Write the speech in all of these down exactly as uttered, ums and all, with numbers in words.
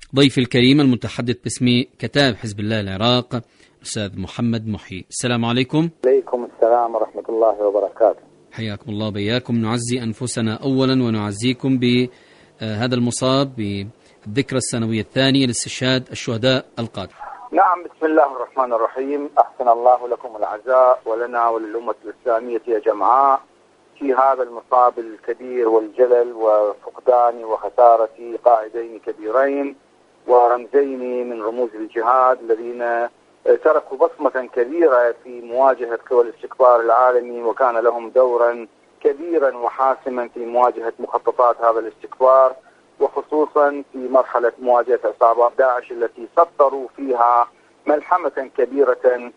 ضيفي الكريم المتحدث باسم كتاب حزب الله العراق أستاذ محمد محي. السلام عليكم. عليكم السلام ورحمة الله وبركاته. حياكم الله بياكم. نعزي أنفسنا أولا ونعزيكم بهذا المصاب بالذكرى السنوية الثانية لاستشهاد الشهداء القادة. نعم، بسم الله الرحمن الرحيم. أحسن الله لكم العزاء ولنا وللأمة الإسلامية يا جماعة في هذا المصاب الكبير والجلل وفقدان وخسارة قائدين كبيرين ورمزين من رموز الجهاد الذين تركوا بصمة كبيرة في مواجهة قوى الاستكبار العالمي، وكان لهم دورا كبيرا وحاسما في مواجهة مخططات هذا الاستكبار، وخصوصا في مرحلة مواجهة عصابات داعش التي سطروا فيها ملحمة كبيرة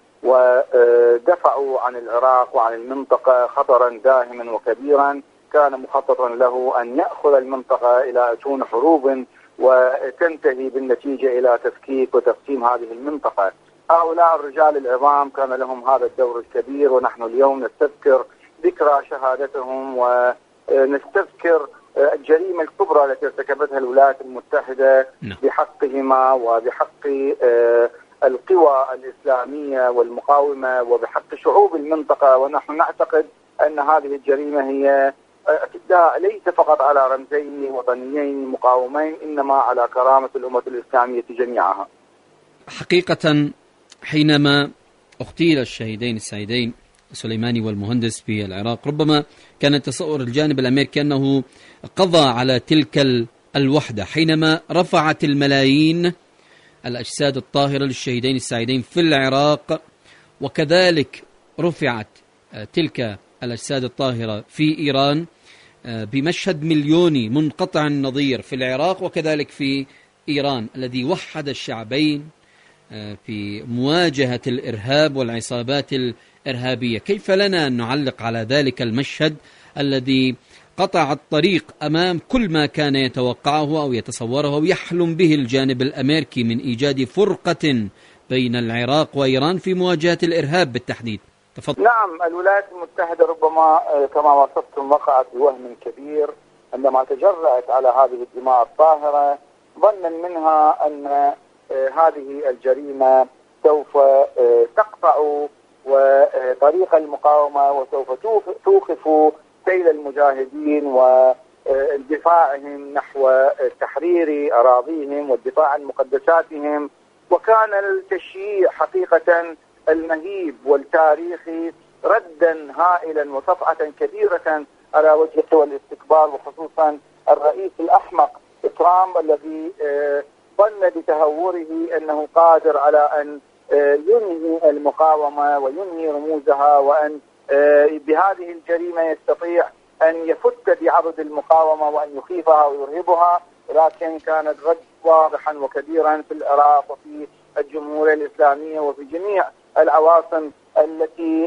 ودفعوا عن العراق وعن المنطقة خطرا داهما وكبيرا كان مخططا له أن يأخذ المنطقة إلى أتون حروب وتنتهي بالنتيجة إلى تفكيك وتقسيم هذه المنطقة. هؤلاء الرجال العظام كان لهم هذا الدور الكبير، ونحن اليوم نستذكر ذكرى شهادتهم ونستذكر الجريمة الكبرى التي ارتكبتها الولايات المتحدة بحقهما وبحق القوى الإسلامية والمقاومة وبحق شعوب المنطقة. ونحن نعتقد أن هذه الجريمة هي اعتداء ليس فقط على رمزين وطنيين مقاومين، إنما على كرامة الأمة الإسلامية جميعها. حقيقة حينما اغتيل الشهيدين السعيدين سليماني والمهندس في العراق، ربما كان تصور الجانب الأمريكي أنه قضى على تلك الوحدة حينما رفعت الملايين الأجساد الطاهرة للشهيدين السعيدين في العراق، وكذلك رفعت تلك الأجساد الطاهرة في إيران بمشهد مليوني منقطع النظير في العراق وكذلك في إيران الذي وحد الشعبين في مواجهة الإرهاب والعصابات الإرهابية. كيف لنا أن نعلق على ذلك المشهد الذي قطع الطريق أمام كل ما كان يتوقعه أو يتصوره أو يحلم به الجانب الأمريكي من إيجاد فرقة بين العراق وإيران في مواجهة الإرهاب بالتحديد؟ تفضل. نعم، الولايات المتحدة ربما كما وصفتم وقعت بوهم كبير عندما تجرأت على هذه الدماء الطاهرة، ظنا منها أن هذه الجريمة سوف تقطع وطريق المقاومة وسوف توقف سيل المجاهدين واندفاعهم نحو تحرير أراضيهم والدفاع عن مقدساتهم. وكان التشييع حقيقة المهيب والتاريخي ردا هائلا وصفعة كبيرة على وجه قوى الاستكبار، وخصوصا الرئيس الأحمق ترامب الذي ظن بتهوره أنه قادر على أن ينهي المقاومة وينهي رموزها، وأن بهذه الجريمة يستطيع أن يفت بعرض المقاومة وأن يخيفها ويرهبها. لكن كانت رد واضحا وكبيرا في العراق وفي الجمهورية الإسلامية وفي جميع العواصم التي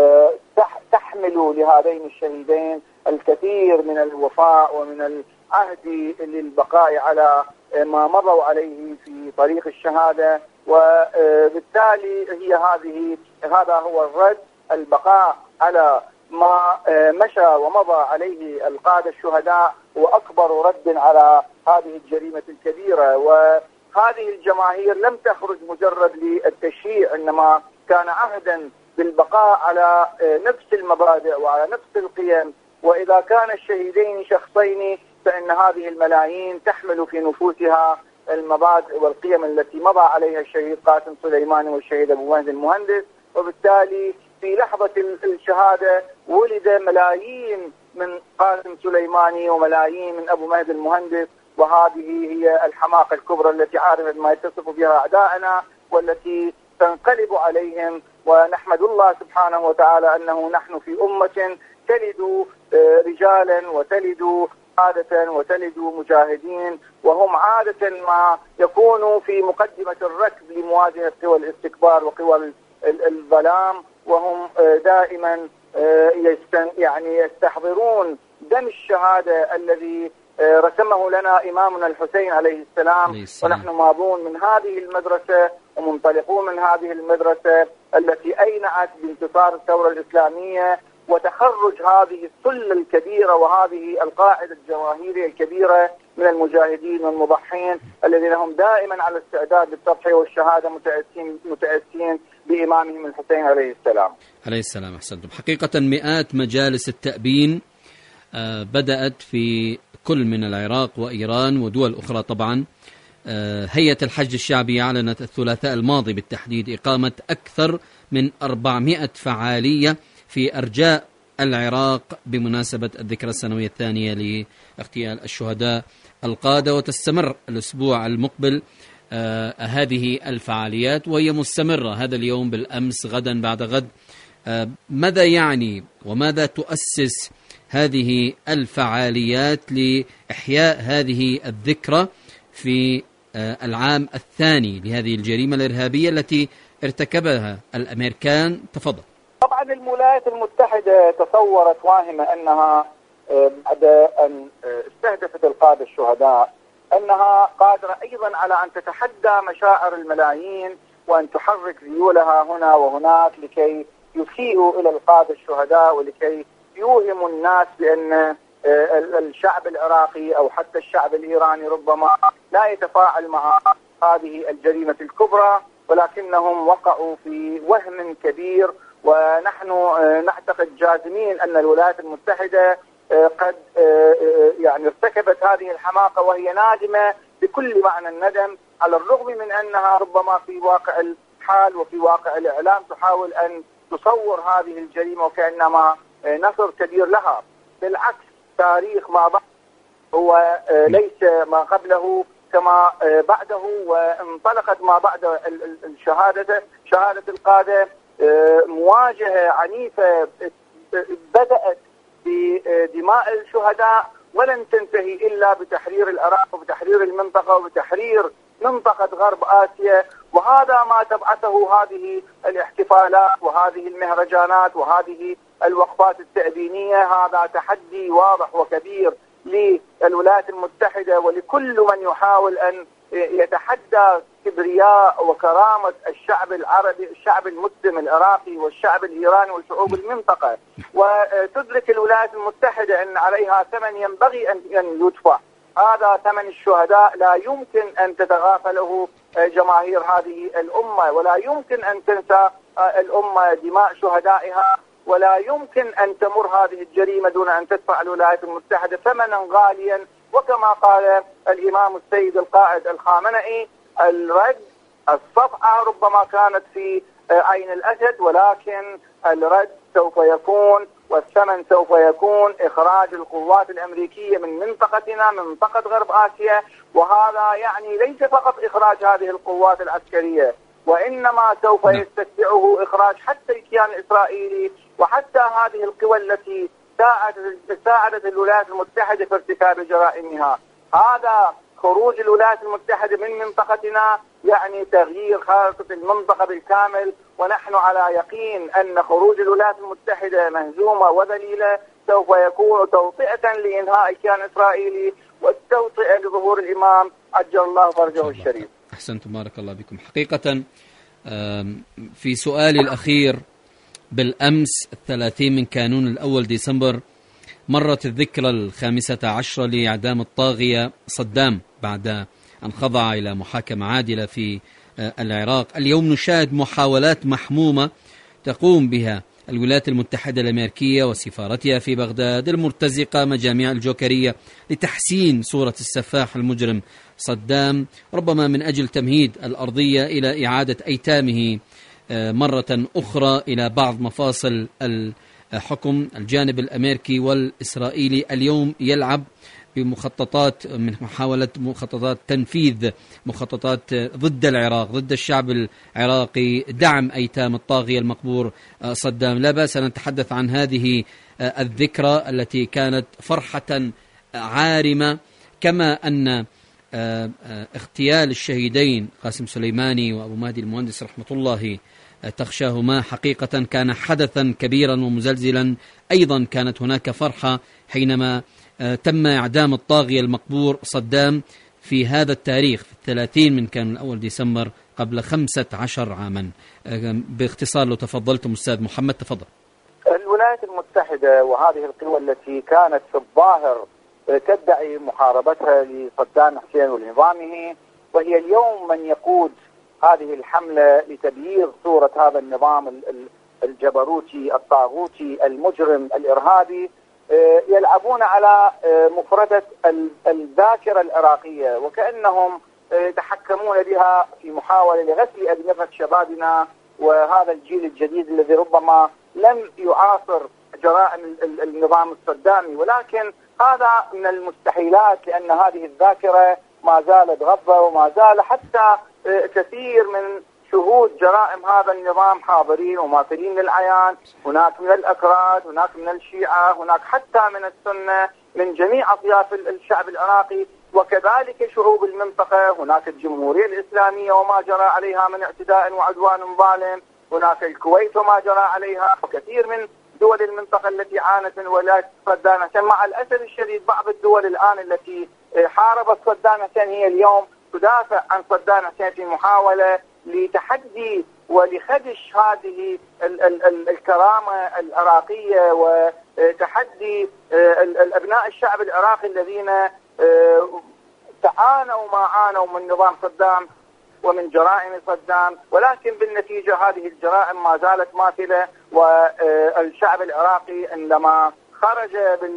تحمل لهذين الشهيدين الكثير من الوفاء ومن العهد للبقاء على ما مضوا عليه في طريق الشهادة. وبالتالي هي هذه هذا هو الرد، البقاء على ما مشى ومضى عليه القادة الشهداء وأكبر رد على هذه الجريمة الكبيرة. وهذه الجماهير لم تخرج مجرد للتشييع، إنما كان عهدا بالبقاء على نفس المبادئ وعلى نفس القيم. وإذا كان الشهيدين شخصين فإن هذه الملايين تحمل في نفوسها المبادئ والقيم التي مضى عليها الشهيد قاسم سليماني والشهيد أبو مهدي المهندس. وبالتالي في لحظة الشهادة ولد ملايين من قاسم سليماني وملايين من أبو مهدي المهندس، وهذه هي الحماقة الكبرى التي عارفة ما يتصف بها أعداءنا والتي تنقلب عليهم. ونحمد الله سبحانه وتعالى أنه نحن في أمة تلد رجالا وتلد عادة وتلد مجاهدين، وهم عادة ما يكونوا في مقدمة الركب لمواجهة قوى الاستكبار وقوى الظلام، وهم دائما يعني يستحضرون دم الشهادة الذي رسمه لنا إمامنا الحسين عليه السلام. ونحن ماضون من هذه المدرسة ومنطلقون من هذه المدرسة التي أينعت بانتصار الثورة الإسلامية وتخرج هذه السلة الكبيرة وهذه القاعدة الجماهيرية الكبيرة من المجاهدين والمضحين الذين هم دائما على استعداد للتضحية والشهادة متأسين متأسين بإمامهم الحسين عليه السلام. عليه السلام. أحسنتم. حقيقة مئات مجالس التأبين بدأت في كل من العراق وإيران ودول أخرى طبعا. هيئة الحج الشعبي أعلنت الثلاثاء الماضي بالتحديد إقامة أكثر من أربعمائة فعالية في أرجاء العراق بمناسبة الذكرى السنوية الثانية لاغتيال الشهداء القادة، وتستمر الأسبوع المقبل آه هذه الفعاليات، وهي مستمرة هذا اليوم بالأمس غدا بعد غد. آه ماذا يعني وماذا تؤسس هذه الفعاليات لإحياء هذه الذكرى في آه العام الثاني لهذه الجريمة الإرهابية التي ارتكبها الأمريكان؟ تفضل. طبعا الولايات المتحدة تصورت واهمة أنها بعد أن استهدفت القادة الشهداء أنها قادرة أيضا على أن تتحدى مشاعر الملايين وأن تحرك ذيولها هنا وهناك لكي يسيئوا إلى القادة الشهداء ولكي يوهموا الناس بأن الشعب العراقي أو حتى الشعب الإيراني ربما لا يتفاعل مع هذه الجريمة الكبرى، ولكنهم وقعوا في وهم كبير. ونحن نعتقد جازمين أن الولايات المتحدة قد يعني ارتكبت هذه الحماقة وهي نادمة بكل معنى الندم، على الرغم من أنها ربما في واقع الحال وفي واقع الإعلام تحاول أن تصور هذه الجريمة وكأنما نصر كبير لها. بالعكس، تاريخ ما بعد هو ليس ما قبله كما بعده، وانطلقت ما بعد الشهادة شهادة القادة مواجهة عنيفة بدأت بدماء الشهداء ولن تنتهي إلا بتحرير العراق وبتحرير المنطقة وبتحرير منطقة غرب آسيا. وهذا ما تبعثه هذه الاحتفالات وهذه المهرجانات وهذه الوقفات التأبينية. هذا تحدي واضح وكبير للولايات المتحدة ولكل من يحاول أن يتحدى كبرياء وكرامة الشعب العربي، الشعب المسلم العراقي والشعب الإيراني وشعوب المنطقة. وتدرك الولايات المتحدة أن عليها ثمن ينبغي أن يدفع، هذا ثمن الشهداء لا يمكن أن تتغافله جماهير هذه الأمة، ولا يمكن أن تنسى الأمة دماء شهدائها، ولا يمكن أن تمر هذه الجريمة دون أن تدفع الولايات المتحدة ثمنا غاليا. وكما قال الإمام السيد القائد الخامنئي: الرد الصفعة ربما كانت في عين الأسد، ولكن الرد سوف يكون والثمن سوف يكون إخراج القوات الأمريكية من منطقتنا، من منطقة غرب آسيا. وهذا يعني ليس فقط إخراج هذه القوات العسكرية، وإنما سوف يستتبعه إخراج حتى الكيان الإسرائيلي وحتى هذه القوى التي ساعدت, ساعدت الولايات المتحدة في ارتكاب جرائمها. هذا خروج الولايات المتحدة من منطقتنا يعني تغيير خارطة المنطقة بالكامل، ونحن على يقين أن خروج الولايات المتحدة مهزومة وذليلة سوف يكون توطئة لإنهاء الكيان الإسرائيلي والتوطئة لظهور الإمام عجل الله فرجه الشريف. أحسنتم، بارك الله بكم. حقيقة في سؤالي الأخير بالأمس الثلاثين من كانون الأول ديسمبر مرت الذكرى الخامسة عشرة لإعدام الطاغية صدام بعد أن خضع إلى محاكمة عادلة في العراق. اليوم نشاهد محاولات محمومة تقوم بها الولايات المتحدة الأمريكية وسفارتها في بغداد المرتزقة مجاميع الجوكرية لتحسين صورة السفاح المجرم صدام، ربما من أجل تمهيد الأرضية إلى إعادة أيتامه مرة أخرى إلى بعض مفاصل الحكم. الجانب الأمريكي والإسرائيلي اليوم يلعب بمخططات من محاولة مخططات تنفيذ مخططات ضد العراق، ضد الشعب العراقي، دعم أيتام الطاغية المقبور صدام. لا بأس أن نتحدث عن هذه الذكرى التي كانت فرحة عارمة، كما أن اغتيال الشهيدين قاسم سليماني وأبو مهدي المهندس رحمة الله تخشاهما حقيقة كان حدثا كبيرا ومزلزلا. أيضا كانت هناك فرحة حينما تم إعدام الطاغية المقبور صدام في هذا التاريخ في الثلاثين من كانون الأول ديسمبر قبل خمسة عشر عاما. باختصار لو تفضلتم أستاذ محمد، تفضل. الولايات المتحدة وهذه القوى التي كانت في الظاهر تدعي محاربتها لصدام حسين ونظامه، وهي اليوم من يقود هذه الحملة لتبييض صورة هذا النظام الجبروتي الطاغوتي المجرم الإرهابي، يلعبون على مفردة الذاكرة العراقية، وكأنهم يتحكمون بها في محاولة لغسل أدمغة شبابنا وهذا الجيل الجديد الذي ربما لم يعاصر جرائم النظام الصدامي. ولكن هذا من المستحيلات، لأن هذه الذاكرة ما زالت غضة، وما زال حتى كثير من شهود جرائم هذا النظام حاضرين وماثلين للعيان. هناك من الأكراد، هناك من الشيعة، هناك حتى من السنة، من جميع أطياف الشعب العراقي، وكذلك شعوب المنطقة. هناك الجمهورية الإسلامية وما جرى عليها من اعتداء وعدوان ظالم، هناك الكويت وما جرى عليها، وكثير من دول المنطقة التي عانت من ولاية صدام حسين. مع الأسف الشديد بعض الدول الآن التي حاربت صدام حسين هي اليوم تدافع عن صدام حسين في محاولة لتحدي ولخدش هذه ال ال ال الكرامة العراقية، وتحدي الأبناء الشعب العراقي الذين تعانوا ما عانوا من نظام صدام ومن جرائم صدام. ولكن بالنتيجة هذه الجرائم ما زالت ماثلة، والشعب العراقي عندما خرج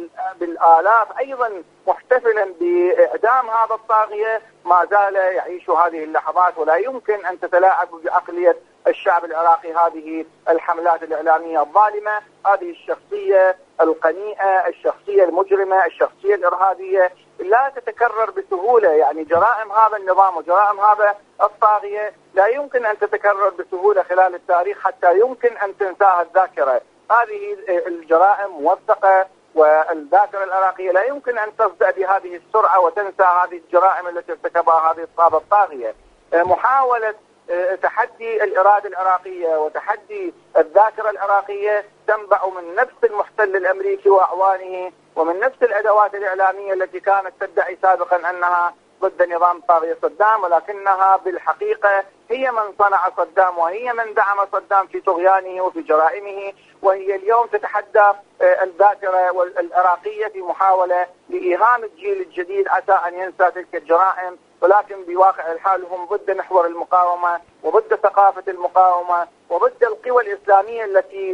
بالآلاف أيضا محتفلا بإعدام هذا الطاغية ما زال يعيش هذه اللحظات، ولا يمكن أن تتلاعب بعقلية الشعب العراقي هذه الحملات الإعلامية الظالمة، هذه الشخصية القنيئة، الشخصية المجرمة، الشخصية الإرهابية لا تتكرر بسهولة. يعني جرائم هذا النظام وجرائم هذا الطاغية لا يمكن أن تتكرر بسهولة خلال التاريخ حتى يمكن أن تنساها الذاكرة. هذه الجرائم موثقة، والذاكرة العراقية لا يمكن أن تصدأ بهذه السرعة وتنسى هذه الجرائم التي ارتكبها هذه الطابة الطاغية. محاولة تحدي الإرادة العراقية وتحدي الذاكرة العراقية تنبع من نفس المحتل الأمريكي وأعوانه، ومن نفس الأدوات الإعلامية التي كانت تدعي سابقا أنها ضد نظام طاغية صدام، ولكنها بالحقيقة هي من صنع صدام، وهي من دعم صدام في طغيانه وفي جرائمه. وهي اليوم تتحدى الذاكرة العراقية في محاولة لإيهام الجيل الجديد عسى أن ينسى تلك الجرائم، ولكن بواقع الحال هم ضد محور المقاومة وضد ثقافة المقاومة وضد القوى الإسلامية التي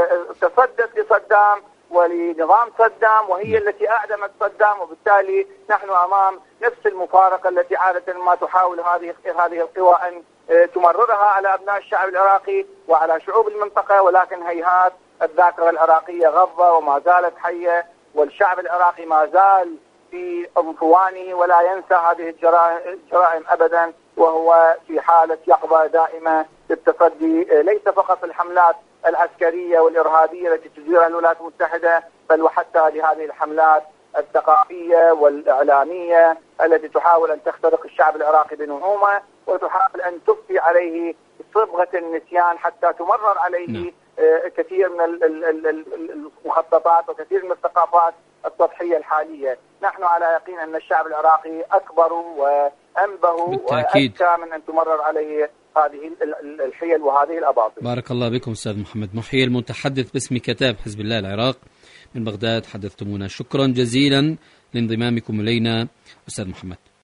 تصدت لصدام ولنظام صدام، وهي التي أعدمت صدام. وبالتالي نحن أمام نفس المفارقة التي عادة ما تحاول هذه هذه القوى أن تمررها على أبناء الشعب العراقي وعلى شعوب المنطقة، ولكن هيهات الذاكرة العراقية غضة وما زالت حية، والشعب العراقي ما زال في عنفوانه ولا ينسى هذه الجرائم أبدا، وهو في حالة يقظة دائمة للتصدي ليس فقط الحملات العسكرية والإرهابية التي تديرها الولايات المتحدة، بل وحتى لهذه الحملات الثقافية والإعلامية التي تحاول أن تخترق الشعب العراقي بنعومة، وتحاول أن تبقي عليه صبغة النسيان حتى تمرر عليه كثير من المخططات وكثير من الثقافات السطحية الحالية. نحن على يقين أن الشعب العراقي أكبر وأنبه وأذكى من أن تمرر عليه هذه الحيل وهذه الأباطيل. بارك الله بكم أستاذ محمد محيي، المتحدث باسم كتاب حزب الله العراق من بغداد، حدثتمونا. شكرا جزيلا لانضمامكم إلينا أستاذ محمد.